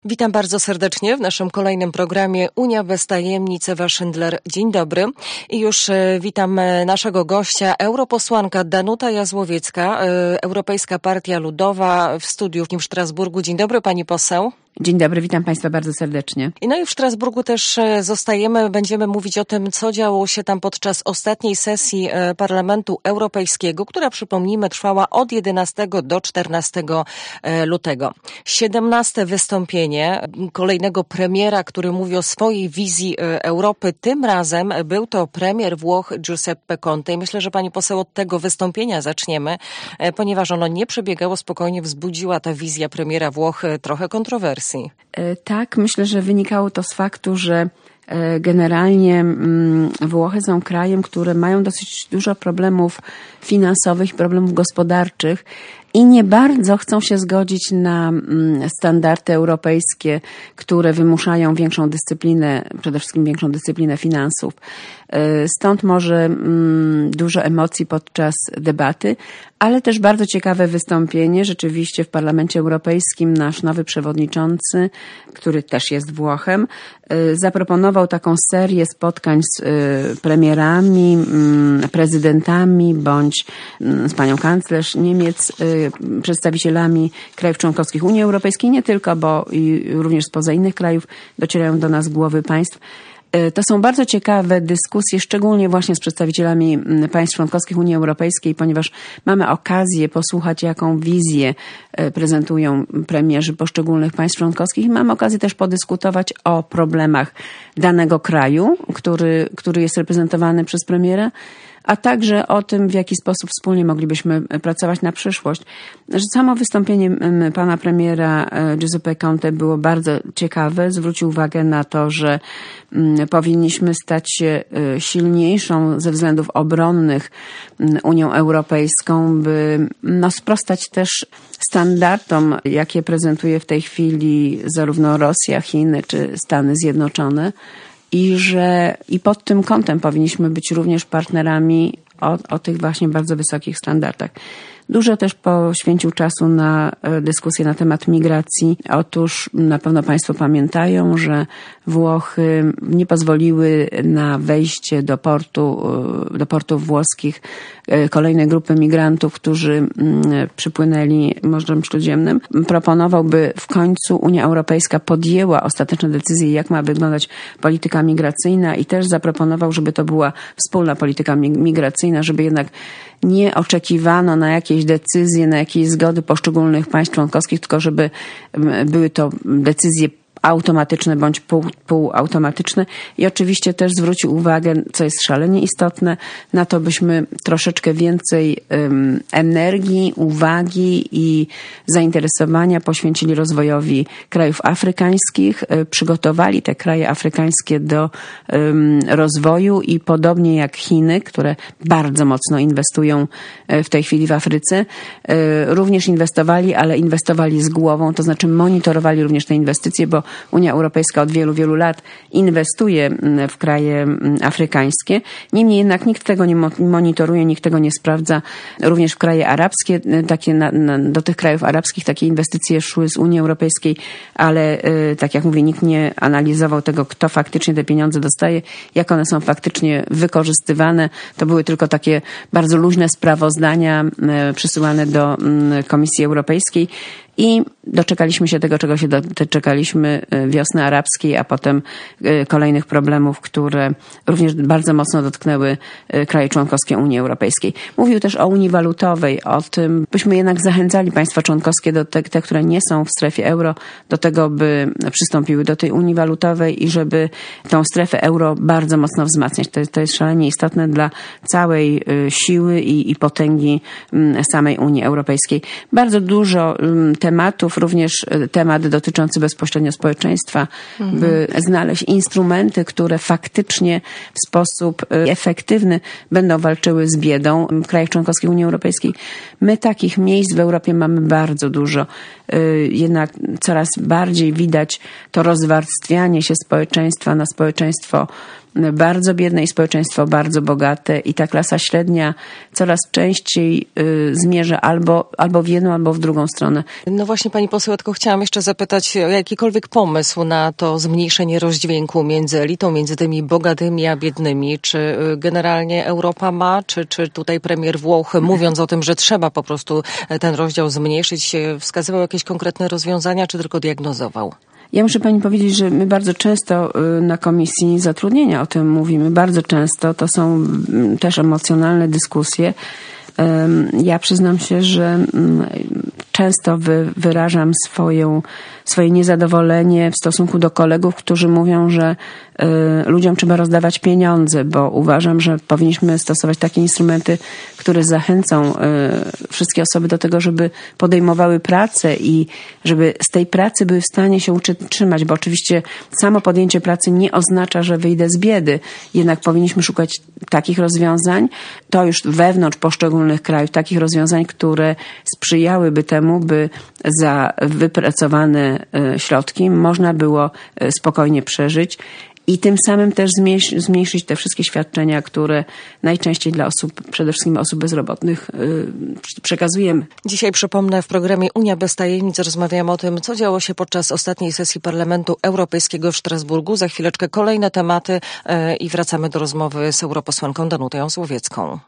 Witam bardzo serdecznie w naszym kolejnym programie Unia bez tajemnic. Ewa Szyndler. Dzień dobry. I już witam naszego gościa, europosłanka Danuta Jazłowiecka, Europejska Partia Ludowa w studiu w Strasburgu. Dzień dobry, pani poseł. Dzień dobry, witam Państwa bardzo serdecznie. No i w Strasburgu też zostajemy. Będziemy mówić o tym, co działo się tam podczas ostatniej sesji Parlamentu Europejskiego, która, przypomnijmy, trwała od 11 do 14 lutego. 17 wystąpienie kolejnego premiera, który mówi o swojej wizji Europy. Tym razem był to premier Włoch Giuseppe Conte. I myślę, że pani poseł od tego wystąpienia zaczniemy, ponieważ ono nie przebiegało spokojnie, wzbudziła ta wizja premiera Włoch trochę kontrowersji. Tak, myślę, że wynikało to z faktu, że generalnie Włochy są krajem, które mają dosyć dużo problemów finansowych, problemów gospodarczych i nie bardzo chcą się zgodzić na standardy europejskie, które wymuszają większą dyscyplinę, przede wszystkim większą dyscyplinę finansów. Stąd może dużo emocji podczas debaty, ale też bardzo ciekawe wystąpienie. Rzeczywiście w Parlamencie Europejskim nasz nowy przewodniczący, który też jest Włochem, zaproponował taką serię spotkań z premierami, prezydentami bądź z panią kanclerz Niemiec, przedstawicielami krajów członkowskich Unii Europejskiej, nie tylko, bo i również spoza innych krajów docierają do nas głowy państw. To są bardzo ciekawe dyskusje, szczególnie właśnie z przedstawicielami państw członkowskich Unii Europejskiej, ponieważ mamy okazję posłuchać, jaką wizję prezentują premierzy poszczególnych państw członkowskich i mamy okazję też podyskutować o problemach danego kraju, który jest reprezentowany przez premiera, a także o tym, w jaki sposób wspólnie moglibyśmy pracować na przyszłość. Samo wystąpienie pana premiera Giuseppe Conte było bardzo ciekawe. Zwrócił uwagę na to, że powinniśmy stać się silniejszą ze względów obronnych Unią Europejską, by sprostać też standardom, jakie prezentuje w tej chwili zarówno Rosja, Chiny czy Stany Zjednoczone. I pod tym kątem powinniśmy być również partnerami o tych właśnie bardzo wysokich standardach. Dużo też poświęcił czasu na dyskusję na temat migracji. Otóż na pewno Państwo pamiętają, że Włochy nie pozwoliły na wejście do portów włoskich kolejnej grupy migrantów, którzy przypłynęli Morzem Śródziemnym. Proponował, by w końcu Unia Europejska podjęła ostateczne decyzje, jak ma wyglądać polityka migracyjna i też zaproponował, żeby to była wspólna polityka migracyjna, żeby jednak nie oczekiwano na jakieś decyzje, na jakieś zgody poszczególnych państw członkowskich, tylko żeby były to decyzje automatyczne bądź półautomatyczne i oczywiście też zwrócił uwagę, co jest szalenie istotne, na to, byśmy troszeczkę więcej energii, uwagi i zainteresowania poświęcili rozwojowi krajów afrykańskich, przygotowali te kraje afrykańskie do rozwoju i podobnie jak Chiny, które bardzo mocno inwestują w tej chwili w Afryce, również inwestowali, ale inwestowali z głową, to znaczy monitorowali również te inwestycje, bo Unia Europejska od wielu, wielu lat inwestuje w kraje afrykańskie. Niemniej jednak nikt tego nie monitoruje, nikt tego nie sprawdza. Również w kraje arabskie, do tych krajów arabskich takie inwestycje szły z Unii Europejskiej, ale tak jak mówię, nikt nie analizował tego, kto faktycznie te pieniądze dostaje, jak one są faktycznie wykorzystywane. To były tylko takie bardzo luźne sprawozdania przysyłane do Komisji Europejskiej. I doczekaliśmy się tego, czego się doczekaliśmy, wiosny arabskiej, a potem kolejnych problemów, które również bardzo mocno dotknęły kraje członkowskie Unii Europejskiej. Mówił też o Unii Walutowej, o tym, byśmy jednak zachęcali państwa członkowskie, te, które nie są w strefie euro, do tego, by przystąpiły do tej Unii Walutowej i żeby tą strefę euro bardzo mocno wzmacniać. To jest szalenie istotne dla całej siły i potęgi samej Unii Europejskiej. Bardzo dużo tematów, również temat dotyczący bezpośrednio społeczeństwa, by znaleźć instrumenty, które faktycznie w sposób efektywny będą walczyły z biedą w krajach członkowskich Unii Europejskiej. My takich miejsc w Europie mamy bardzo dużo. Jednak coraz bardziej widać to rozwarstwianie się społeczeństwa na społeczeństwo bardzo biedne i społeczeństwo bardzo bogate i ta klasa średnia coraz częściej zmierza albo w jedną, albo w drugą stronę. No właśnie, pani poseł, tylko chciałam jeszcze zapytać o jakikolwiek pomysł na to zmniejszenie rozdźwięku między elitą, między tymi bogatymi a biednymi. Czy generalnie Europa ma, czy tutaj premier Włoch, mówiąc o tym, że trzeba po prostu ten rozdział zmniejszyć, wskazywał jakieś konkretne rozwiązania, czy tylko diagnozował? Ja muszę pani powiedzieć, że my bardzo często na Komisji Zatrudnienia o tym mówimy. Bardzo często to są też emocjonalne dyskusje. Ja przyznam się, że często wyrażam swoje niezadowolenie w stosunku do kolegów, którzy mówią, że ludziom trzeba rozdawać pieniądze, bo uważam, że powinniśmy stosować takie instrumenty, które zachęcą wszystkie osoby do tego, żeby podejmowały pracę i żeby z tej pracy były w stanie się utrzymać, bo oczywiście samo podjęcie pracy nie oznacza, że wyjdę z biedy. Jednak powinniśmy szukać takich rozwiązań, to już wewnątrz poszczególnych krajów, takich rozwiązań, które sprzyjałyby temu, by za wypracowane środki można było spokojnie przeżyć i tym samym też zmniejszyć te wszystkie świadczenia, które najczęściej dla osób, przede wszystkim osób bezrobotnych, przekazujemy. Dzisiaj, przypomnę, w programie Unia bez tajemnic rozmawiamy o tym, co działo się podczas ostatniej sesji Parlamentu Europejskiego w Strasburgu. Za chwileczkę kolejne tematy i wracamy do rozmowy z europosłanką Danutą Jozłowiecką.